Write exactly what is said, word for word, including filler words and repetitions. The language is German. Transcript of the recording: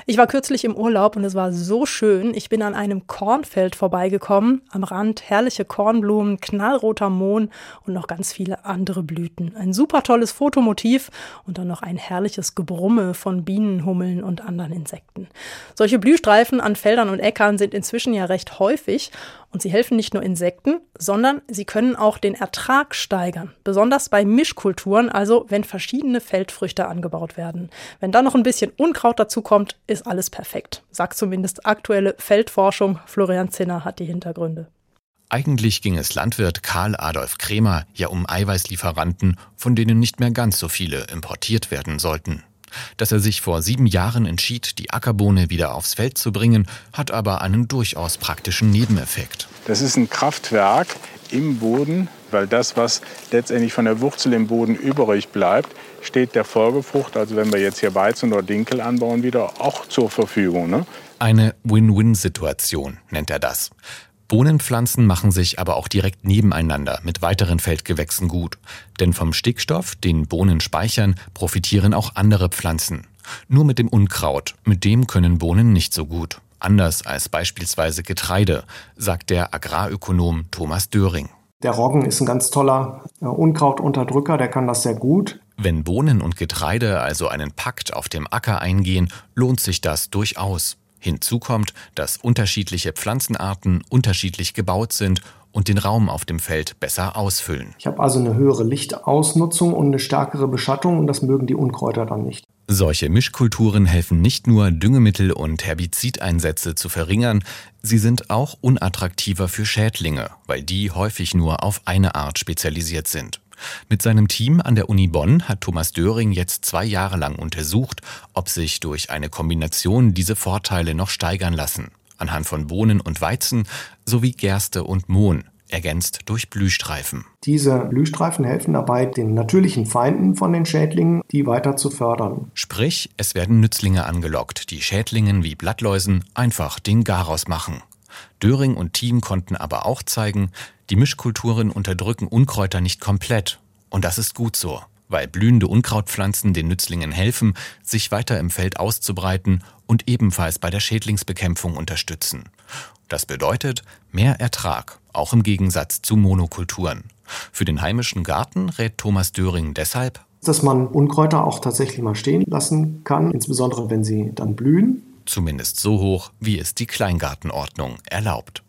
Ich war kürzlich im Urlaub und es war so schön. Ich bin an einem Kornfeld vorbeigekommen. Am Rand herrliche Kornblumen, knallroter Mohn und noch ganz viele andere Blüten. Ein super tolles Fotomotiv und dann noch ein herrliches Gebrumme von Bienen, Hummeln und anderen Insekten. Solche Blühstreifen an Feldern und Äckern sind inzwischen ja recht häufig und sie helfen nicht nur Insekten, sondern sie können auch den Ertrag steigern. Besonders bei Mischkulturen, also wenn verschiedene Feldfrüchte angebaut werden. Wenn dann noch ein bisschen Unkraut dazu kommt, ist alles perfekt. Sagt zumindest aktuelle Feldforschung. Florian Zinner hat die Hintergründe. Eigentlich ging es Landwirt Karl Adolf Krämer ja um Eiweißlieferanten, von denen nicht mehr ganz so viele importiert werden sollten. Dass er sich vor sieben Jahren entschied, die Ackerbohne wieder aufs Feld zu bringen, hat aber einen durchaus praktischen Nebeneffekt. Das ist ein Kraftwerk im Boden, weil das, was letztendlich von der Wurzel im Boden übrig bleibt, steht der Folgefrucht, also wenn wir jetzt hier Weizen oder Dinkel anbauen, wieder auch zur Verfügung. Ne? Eine Win-Win-Situation nennt er das. Bohnenpflanzen machen sich aber auch direkt nebeneinander mit weiteren Feldgewächsen gut. Denn vom Stickstoff, den Bohnen speichern, profitieren auch andere Pflanzen. Nur mit dem Unkraut, mit dem können Bohnen nicht so gut. Anders als beispielsweise Getreide, sagt der Agrarökonom Thomas Döring. Der Roggen ist ein ganz toller Unkrautunterdrücker, der kann das sehr gut. Wenn Bohnen und Getreide also einen Pakt auf dem Acker eingehen, lohnt sich das durchaus. Hinzu kommt, dass unterschiedliche Pflanzenarten unterschiedlich gebaut sind und den Raum auf dem Feld besser ausfüllen. Ich habe also eine höhere Lichtausnutzung und eine stärkere Beschattung und das mögen die Unkräuter dann nicht. Solche Mischkulturen helfen nicht nur, Düngemittel und Herbizideinsätze zu verringern, sie sind auch unattraktiver für Schädlinge, weil die häufig nur auf eine Art spezialisiert sind. Mit seinem Team an der Uni Bonn hat Thomas Döring jetzt zwei Jahre lang untersucht, ob sich durch eine Kombination diese Vorteile noch steigern lassen. Anhand von Bohnen und Weizen sowie Gerste und Mohn, ergänzt durch Blühstreifen. Diese Blühstreifen helfen dabei, den natürlichen Feinden von den Schädlingen, die weiter zu fördern. Sprich, es werden Nützlinge angelockt, die Schädlingen wie Blattläusen einfach den Garaus machen. Döring und Team konnten aber auch zeigen, die Mischkulturen unterdrücken Unkräuter nicht komplett. Und das ist gut so, weil blühende Unkrautpflanzen den Nützlingen helfen, sich weiter im Feld auszubreiten und ebenfalls bei der Schädlingsbekämpfung unterstützen. Das bedeutet mehr Ertrag, auch im Gegensatz zu Monokulturen. Für den heimischen Garten rät Thomas Döring deshalb, dass man Unkräuter auch tatsächlich mal stehen lassen kann, insbesondere wenn sie dann blühen. Zumindest so hoch, wie es die Kleingartenordnung erlaubt.